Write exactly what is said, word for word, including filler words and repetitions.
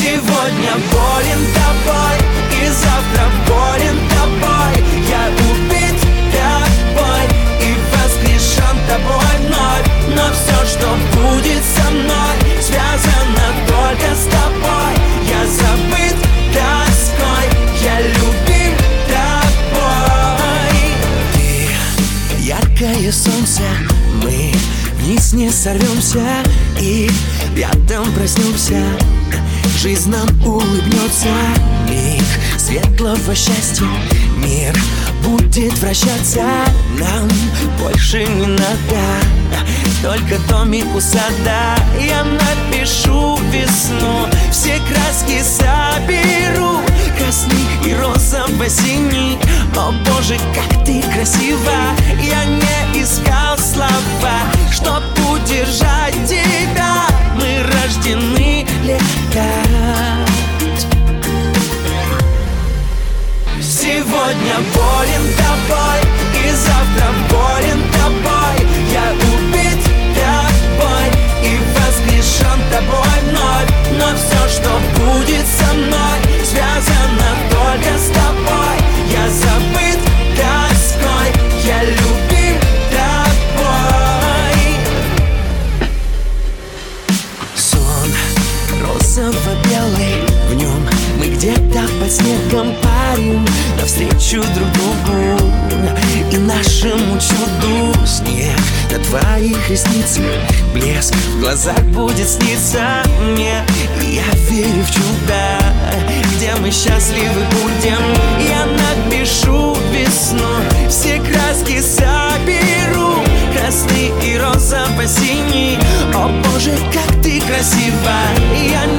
Сегодня болен тобой, и завтра болен тобой. Я убит тобой и воскрешен тобой вновь. Но все, что будет со мной, связано только с тобой. Я забыт тоской, я любим тобой. Ты яркое солнце, мы вниз не сорвемся и рядом проснемся. Жизнь нам улыбнется, миг светлого счастья. Мир будет вращаться, нам больше не надо только домик у сада. Я напишу весну, все краски соберу, красный и розово-синий. О боже, как ты красива! Я не искал слова, чтоб удержать тебя. Мы рождены летать. Сегодня болен тобой, и завтра болен тобой. Я убит тобой и воскрешен тобой вновь. Но все, что будет со мной, связано только с тобой. Я забыт тоской, я любим тобой. Сон розово-белый, в нем мы где-то под снегом парим навстречу друг другу и нашему чуду. Снег на твоих ресницах, блеск в глазах будет сниться мне. И я верю в чудо, где мы счастливы будем. Я напишу весну, все краски соберу, красный и розово-синий. О боже, как ты красива! Я